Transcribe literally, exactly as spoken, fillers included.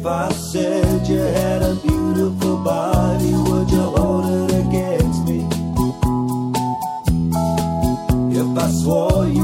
If I said you had a beautiful body, would you hold it against me? If I swore you